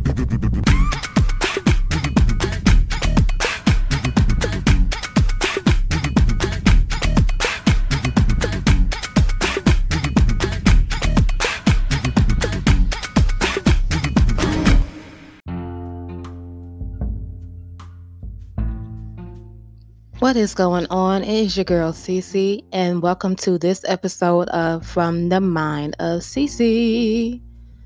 What is going on? It is your girl Cece, and welcome to this episode of From the Mind of Cece.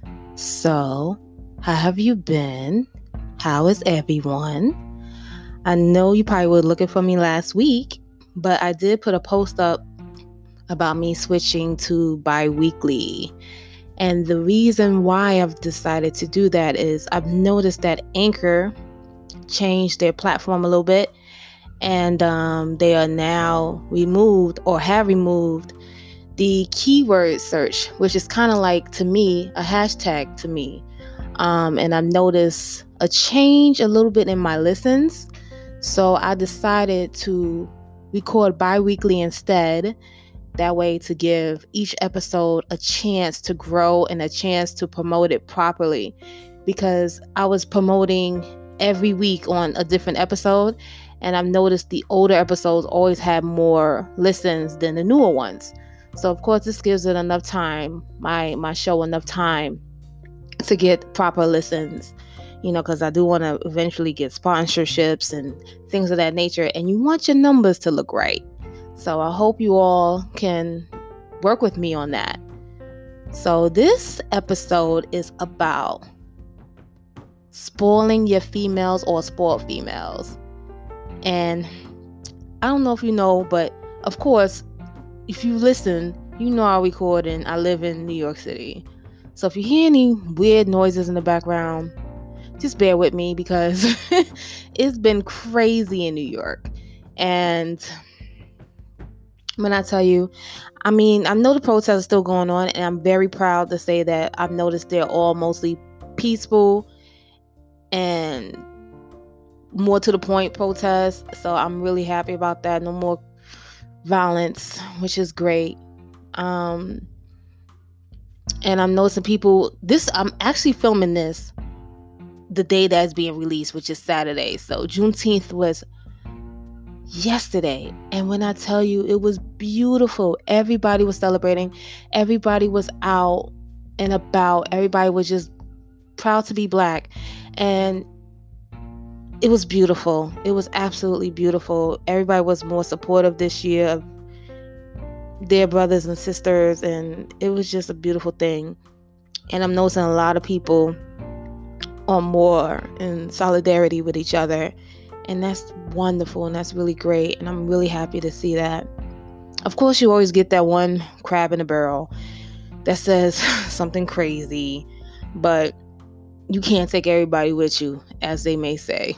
So, how have you been? How is everyone? I know you probably were looking for me last week, but I did put a post up about me switching to bi-weekly. And the reason why I've decided to do that is I've noticed that Anchor changed their platform a little bit. And they are now removed or have removed the keyword search, which is kind of like, to me, a hashtag to me. And I've noticed a change a little bit in my listens. So I decided to record bi-weekly instead. That way to give each episode a chance to grow and a chance to promote it properly. Because I was promoting every week on a different episode. And I've noticed the older episodes always have more listens than the newer ones. So, of course, this gives it enough time, my show enough time to get proper listens, because I do want to eventually get sponsorships and things of that nature. And you want your numbers to look right. So I hope you all can work with me on that. So this episode is about spoiling your females or spoiled females. And I don't know if you know, but of course, if you listen, you know I record and I live in New York City. So if you hear any weird noises in the background, just bear with me because it's been crazy in New York. And when I tell you, I know the protests are still going on, and I'm very proud to say that I've noticed they're all mostly peaceful and more to the point protests. So I'm really happy about that. No more violence, which is great. And I'm noticing people, I'm actually filming this the day that's being released, which is Saturday. So Juneteenth was yesterday. And when I tell you, it was beautiful. Everybody was celebrating. Everybody was out and about. Everybody was just proud to be Black. And it was beautiful. It was absolutely beautiful. Everybody was more supportive this year of their brothers and sisters, and it was just a beautiful thing. And I'm noticing a lot of people are more in solidarity with each other, and that's wonderful, and that's really great, and I'm really happy to see that. Of course, you always get that one crab in the barrel that says something crazy, but you can't take everybody with you, as they may say.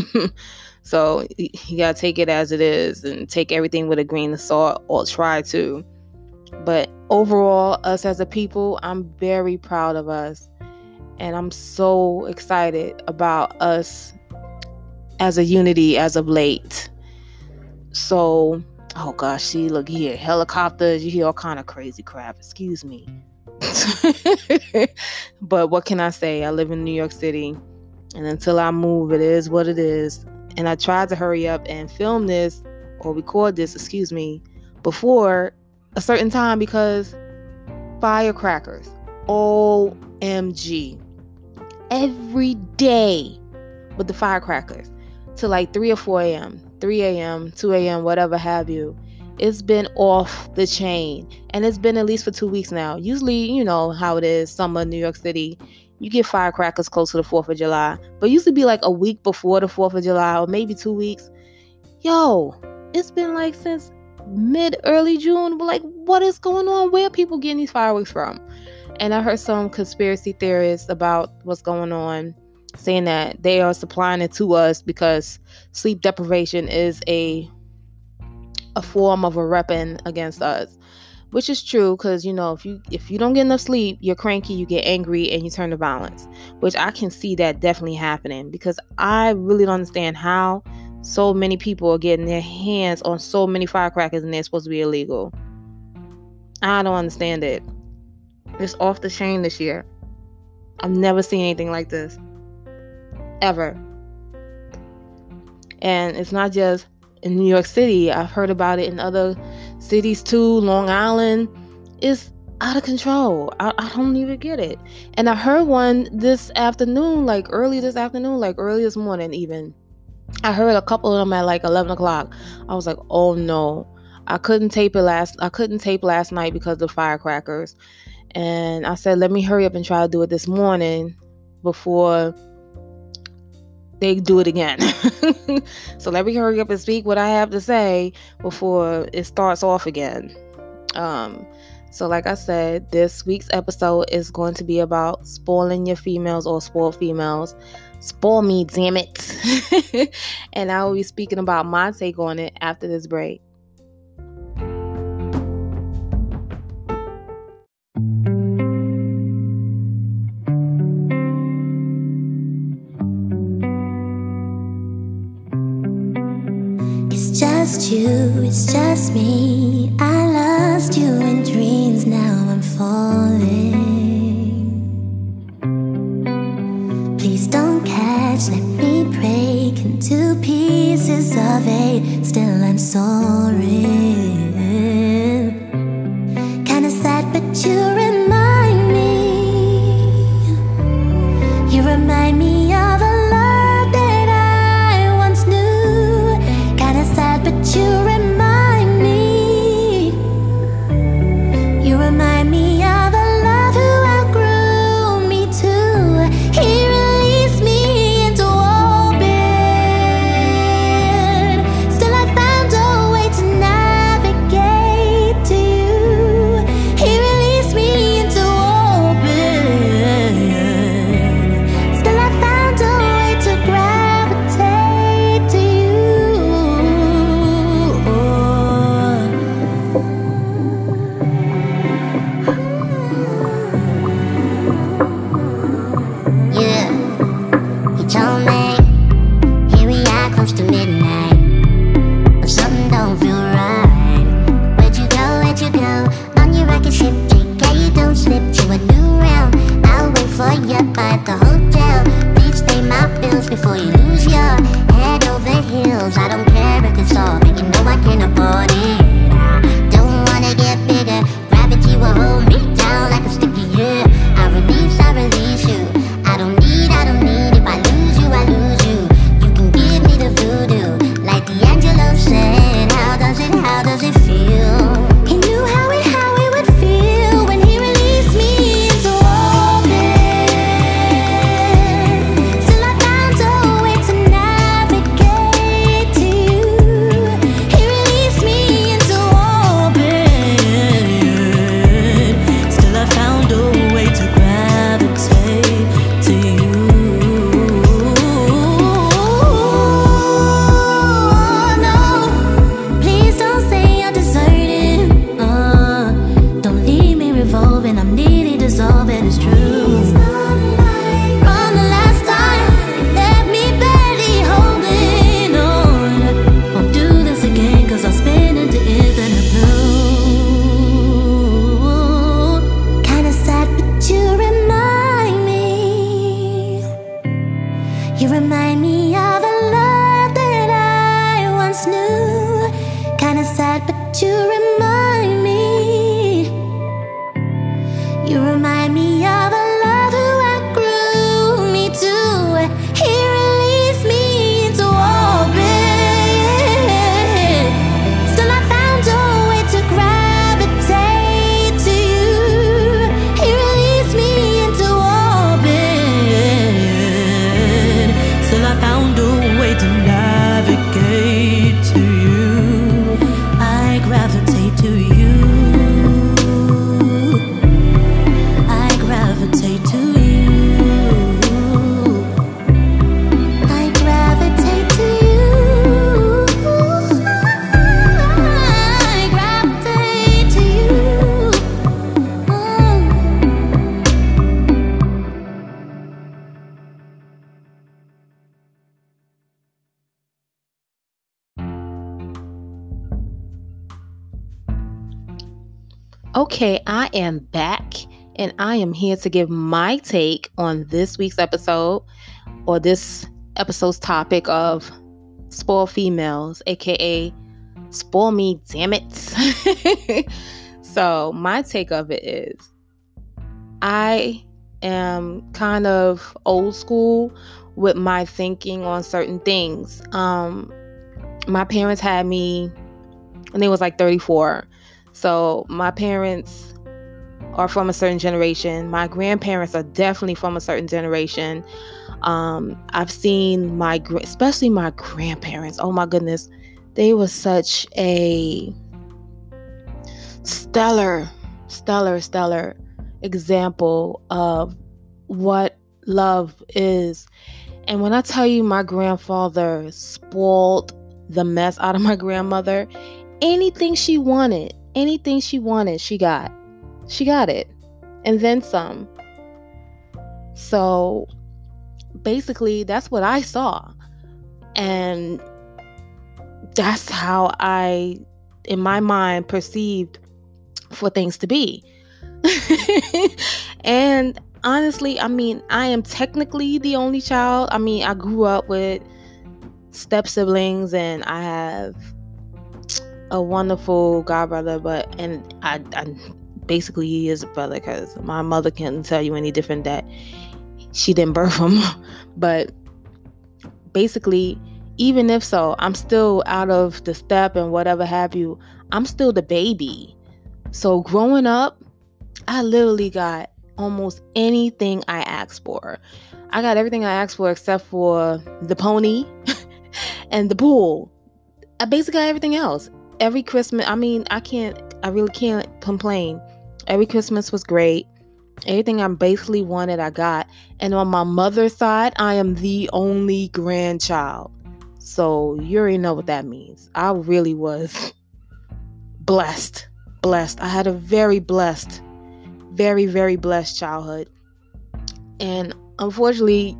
So you gotta take it as it is and take everything with a grain of salt, or try to. But overall, us as a people, I'm very proud of us. And I'm so excited about us as a unity as of late. So, oh gosh, see, look here, helicopters, you hear all kind of crazy crap. Excuse me. But what can I say? I live in New York City, and until I move, it is what it is. And I tried to hurry up and film this or record this, before a certain time, because firecrackers, OMG, every day with the firecrackers to like 3 or 4 a.m., 3 a.m., 2 a.m., whatever have you. It's been off the chain, and it's been at least for 2 weeks now. Usually, you know how it is, summer, New York City, you get firecrackers close to the 4th of July, but it used to be like a week before the 4th of July, or maybe 2 weeks. Yo, it's been like since early June. Like, what is going on? Where are people getting these fireworks from? And I heard some conspiracy theorists about what's going on, saying that they are supplying it to us because sleep deprivation is a form of a weapon against us, which is true, because if you don't get enough sleep, you're cranky, you get angry, and you turn to violence, which I can see that definitely happening, because I really don't understand how so many people are getting their hands on so many firecrackers and they're supposed to be illegal. I don't understand it. It's off the chain this year. I've never seen anything like this. ever. And it's not just in New York City. I've heard about it in other cities too. Long Island is out of control. I don't even get it. And I heard one this afternoon, like early this morning even. I heard a couple of them at like 11 o'clock. I was like, oh no. I couldn't tape last night because of the firecrackers. And I said, let me hurry up and try to do it this morning before they do it again. So let me hurry up and speak what I have to say before it starts off again. So like I said, this week's episode is going to be about spoiling your females or spoiled females. Spoil me, damn it. And I will be speaking about my take on it after this break. It's just you, it's just me. I lost you in dreams, now I'm falling. Please don't catch, let me break into pieces of eight. Still I'm sorry. Kinda sad, but you remind me. You remind me of a love that I once knew. Kinda sad, but you remind me. You remind me of a love who outgrew me too. He released me into orbit. Still I found a way to navigate to you. He released me into orbit. Still I found a way to gravitate to you. Yeah, he told me, here we are close to midnight, but something don't feel right. Where'd you go, on your rocket ship? Take care you don't slip to a new realm. I'll wait for you by the hotel. Please pay my bills before you lose your head over heels. I don't care if it's all, but you know I can afford it. I don't wanna get bigger, gravity will hold me down like a sticky, yeah. I release you. I don't need, if I lose you, I lose you. You can give me the voodoo, like D'Angelo said. How does it feel? He knew how it would feel when he released me into orbit. Still I found a way to navigate to you. He released me into orbit. Still I found a way to gravitate to you. No, please don't say you're deserted. Don't leave me revolving, I'm nearly dissolving, it's true. From the last time, you left me barely holding on. Won't do this again, cause I'll spin into infinite blue. Kinda sad, but you remind me. You remind me of a love that I once knew. Kinda sad, but you remind me. You remind me of a love who outgrew me too. He released me into orbit. Still I found a way to gravitate to you. He released me into orbit. Still I found a way to navigate to you. I gravitate to you. I gravitate to you. I gravitate to you. I gravitate to you. Okay, I am back and I am here to give my take on this week's episode, or this episode's topic of spoiled females, aka spoil me, damn it. So my take of it is, I am kind of old school with my thinking on certain things. My parents had me when they was like 34. So my parents are from a certain generation. My grandparents are definitely from a certain generation. I've seen especially my grandparents. Oh my goodness. They were such a stellar example of what love is. And when I tell you, my grandfather spoiled the mess out of my grandmother. Anything she wanted, she got it, and then some. So basically, that's what I saw, and that's how I, in my mind, perceived for things to be. And honestly, I mean, I am technically the only child. I mean, I grew up with step siblings, and I have a wonderful godbrother, and I basically he is a brother, because my mother can't tell you any different, that she didn't birth him. But basically, even if so, I'm still out of the step and whatever have you. I'm still the baby. So growing up, I literally got almost anything I asked for. I got everything I asked for except for the pony and the pool. I basically got everything else. Every Christmas, I mean, I really can't complain. Every Christmas was great. Everything I basically wanted, I got. And on my mother's side, I am the only grandchild. So you already know what that means. I really was blessed. I had a very blessed, very, very blessed childhood. And unfortunately,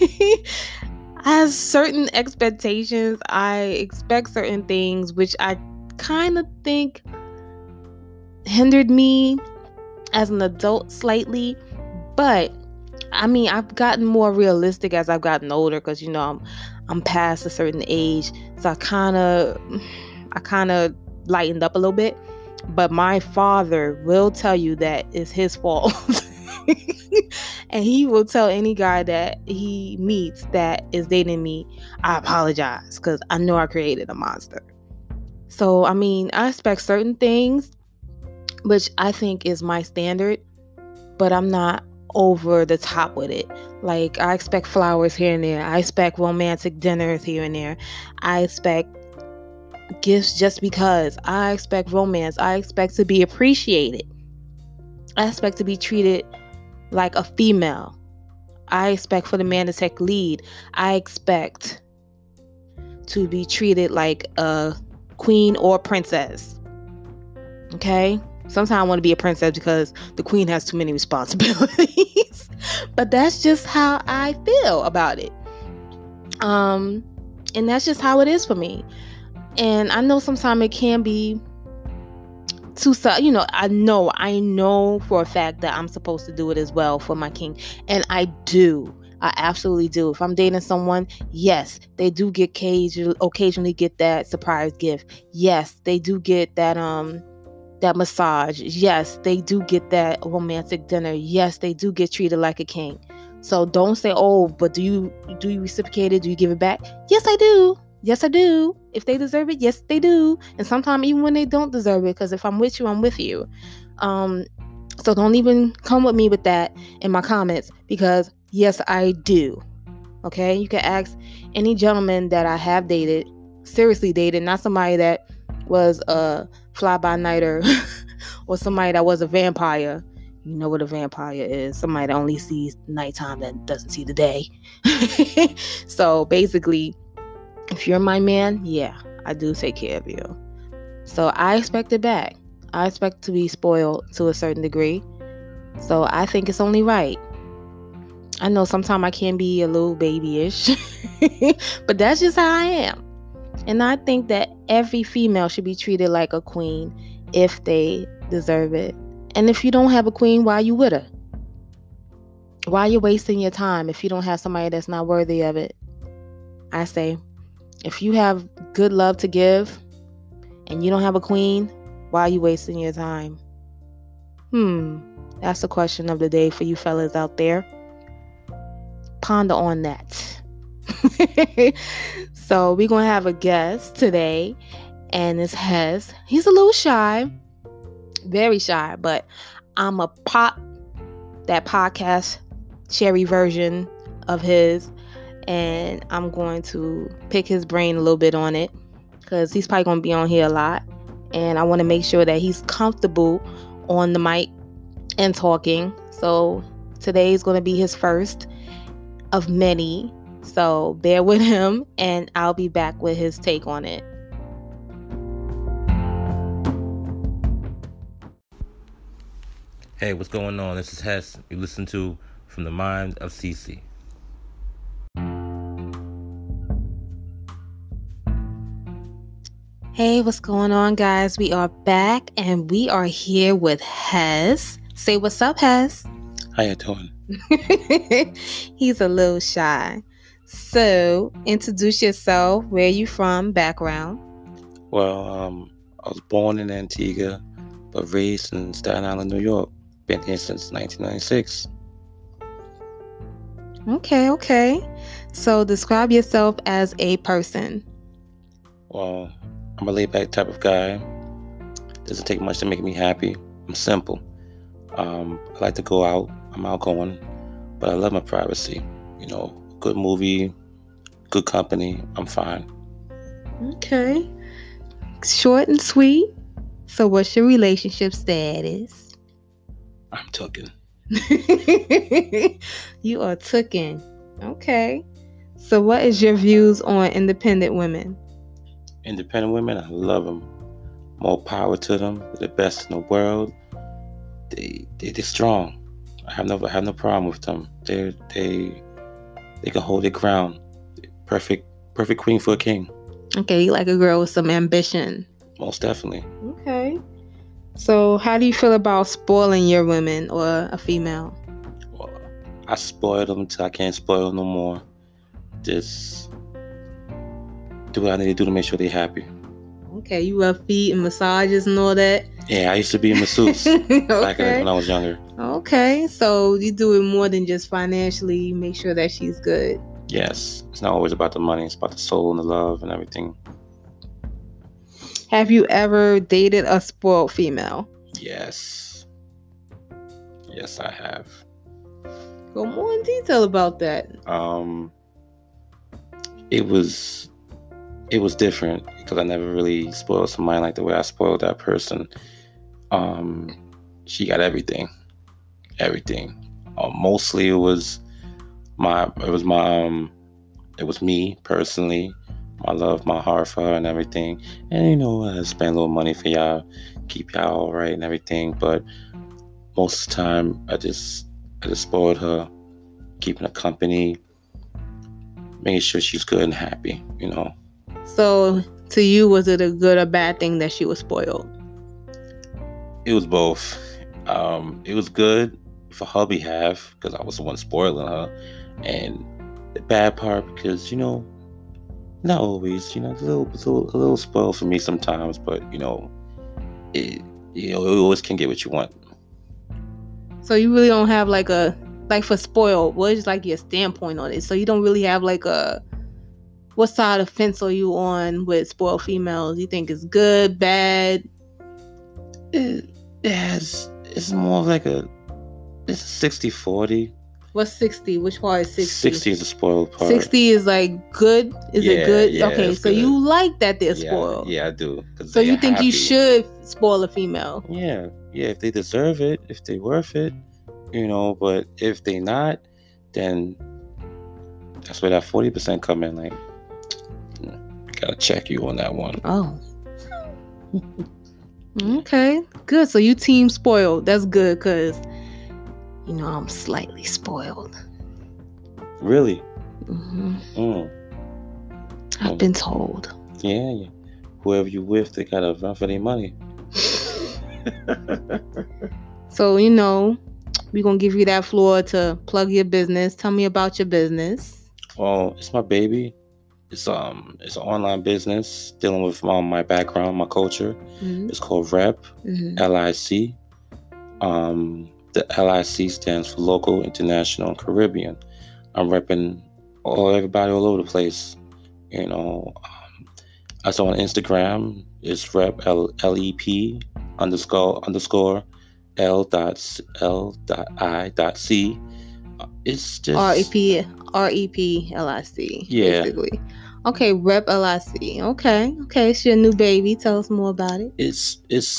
I have certain expectations. I expect certain things, which I kind of think hindered me as an adult slightly. But I mean, I've gotten more realistic as I've gotten older, because I'm past a certain age, so I kind of lightened up a little bit. But my father will tell you that it's his fault. And he will tell any guy that he meets that is dating me, I apologize, because I know I created a monster. So, I mean, I expect certain things, which I think is my standard, but I'm not over the top with it. Like, I expect flowers here and there. I expect romantic dinners here and there. I expect gifts just because. I expect romance. I expect to be appreciated. I expect to be treated like a female. I expect for the man to take lead. I expect to be treated like a queen or princess. Okay? Sometimes I want to be a princess because the queen has too many responsibilities. But that's just how I feel about it. And that's just how it is for me. And I know sometimes it can be too, I know for a fact that I'm supposed to do it as well for my king. And I do. I absolutely do. If I'm dating someone, yes, they do occasionally get that surprise gift. Yes, they do get that massage. Yes, they do get that romantic dinner. Yes, they do get treated like a king. So don't say, oh, but do you reciprocate it? Do you give it back? Yes, I do. Yes, I do. If they deserve it, yes, they do. And sometimes even when they don't deserve it, because if I'm with you, I'm with you. So don't even come with me with that in my comments, because yes, I do. Okay? You can ask any gentleman that I have dated, seriously dated, not somebody that was a fly-by-nighter or somebody that was a vampire. You know what a vampire is. Somebody that only sees nighttime, that doesn't see the day. So basically, if you're my man, yeah, I do take care of you. So I expect it back. I expect to be spoiled to a certain degree. So I think it's only right. I know sometimes I can be a little babyish, but that's just how I am. And I think that every female should be treated like a queen if they deserve it. And if you don't have a queen, why you with her? Why you wasting your time if you don't have somebody that's not worthy of it? I say, if you have good love to give and you don't have a queen, why are you wasting your time? That's the question of the day for you fellas out there. Ponder on that. So we're going to have a guest today, and it's Hez. He's a little shy, very shy, but I'm a pop that podcast cherry version of his, and I'm going to pick his brain a little bit on it because he's probably going to be on here a lot, and I want to make sure that he's comfortable on the mic and talking. So today is going to be his first of many, so bear with him, and I'll be back with his take on it. Hey, what's going on? This is Hess. You listen to From the Mind of CC. Hey, what's going on, guys? We are back, and we are here with Hez. Say what's up, Hez. How you doing? He's a little shy. So, introduce yourself. Where you from? Background. Well, I was born in Antigua, but raised in Staten Island, New York. Been here since 1996. Okay. So, describe yourself as a person. Well, I'm a laid-back type of guy. Doesn't take much to make me happy. I'm simple. I like to go out. I'm outgoing, but I love my privacy. Good movie, good company. I'm fine. Okay. Short and sweet. So, what's your relationship status? I'm tooken. You are tooken. Okay. So, what is your views on independent women? Independent women, I love them. More power to them. They're the best in the world. They're strong. I have no problem with them. They can hold their ground. Perfect queen for a king. Okay, you like a girl with some ambition. Most definitely. Okay. So, how do you feel about spoiling your women or a female? Well, I spoil them until I can't spoil no more. Just do what I need to do to make sure they're happy. Okay, you rub feet and massages and all that? Yeah, I used to be a masseuse back when I was younger. Okay, so you do it more than just financially make sure that she's good. Yes, it's not always about the money. It's about the soul and the love and everything. Have you ever dated a spoiled female? Yes, I have. Go more in detail about that. It was different because I never really spoiled somebody like the way I spoiled that person. She got everything. Mostly it was me personally. My love, my heart for her and everything. And I spend a little money for y'all, keep y'all all right and everything. But most of the time, I just spoiled her, keeping her company, making sure she's good and happy. So, to you, was it a good or bad thing that she was spoiled? It was both. It was good for her behalf because I was the one spoiling her, and the bad part because not always. It's a little spoiled for me sometimes, but it always can get what you want. So you really don't have for spoiled, what is your standpoint on it? So you don't really have what side of the fence are you on with spoiled females? You think it's good, bad? It's more of it's a 60-40. What's 60? Which part is 60? 60 is the spoiled part. 60 is good? Is it good? Yeah, okay, so good. You like that they're spoiled. Yeah, I do. So you think you should spoil a female? Yeah, if they deserve it, if they worth it, but if they not, then that's where that 40% come in. Gotta check you on that one. Oh. Okay, good. So you team spoiled. That's good because, I'm slightly spoiled. Really? Mm-hmm. I've been told. Yeah. Whoever you with, they gotta run for their money. So, we're going to give you that floor to plug your business. Tell me about your business. Well, it's my baby. It's an online business dealing with my background, my culture. Mm-hmm. It's called Rep, Mm-hmm. LIC. The LIC stands for Local, International, and Caribbean. I'm repping everybody all over the place. I saw on Instagram, it's Rep LEP _L.I.C. It's just REP-LIC. Yeah. Basically. Okay, Rep LIC. Okay, it's your new baby. Tell us more about it. It's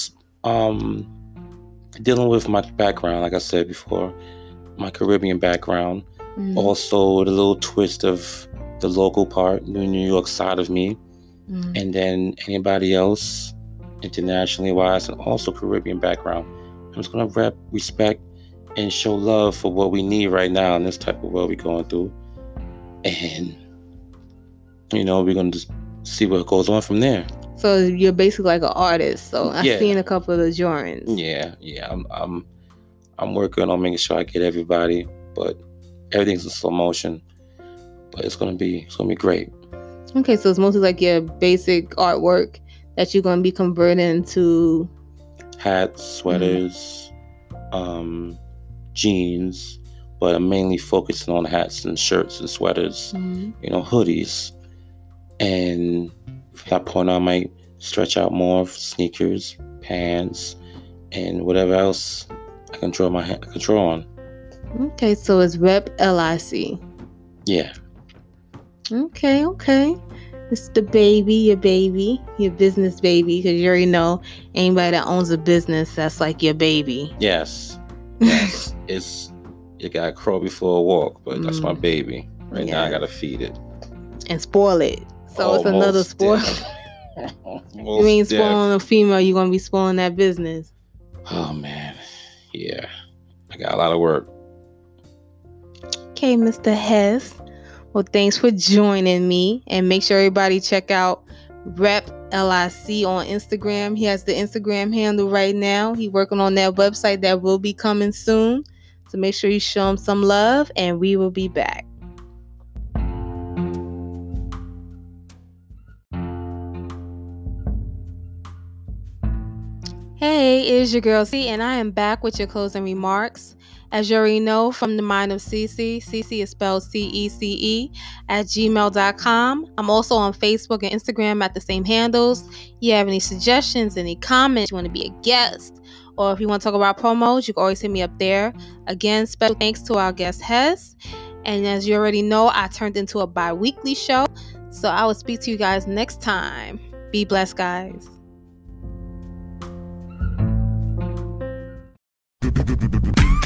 dealing with my background, like I said before, my Caribbean background. Mm-hmm. Also, the little twist of the local part, the New York side of me, Mm-hmm. and then anybody else internationally wise, and also Caribbean background. I'm just gonna rep, respect, and show love for what we need right now in this type of world we're going through, and we're gonna just see what goes on from there. So you're basically like an artist. So I've Yeah. seen a couple of the drawings. Yeah. I'm working on making sure I get everybody, but everything's in slow motion. But it's gonna be great. Okay, so it's mostly like your basic artwork that you're gonna be converting into hats, sweaters, jeans, but I'm mainly focusing on hats and shirts and sweaters, hoodies. And from that point on, I might stretch out more for sneakers, pants, and whatever else I can draw on. Okay, so it's Rep LIC. Yeah. Okay. It's the baby, your business baby, because you already know anybody that owns a business, that's like your baby. Yes. You gotta crawl before a walk, but that's my baby. Right now I gotta feed it. And spoil it. So it's another spoil. You mean spoiling a female, you're gonna be spoiling that business. Oh man. Yeah. I got a lot of work. Okay, Mr. Hess. Well, thanks for joining me. And make sure everybody check out Rep LIC on Instagram. He has the Instagram handle right now. He's working on that website that will be coming soon. So make sure you show him some love, and we will be back. Hey, it's your girl C, and I am back with your closing remarks. As you already know, from the mind of Cece, Cece is spelled CECE, @gmail.com. I'm also on Facebook and Instagram at the same handles. You have any suggestions, any comments, you want to be a guest, or if you want to talk about promos, you can always hit me up there. Again, special thanks to our guest Hez. And as you already know, I turned into a bi-weekly show, so I will speak to you guys next time. Be blessed, guys.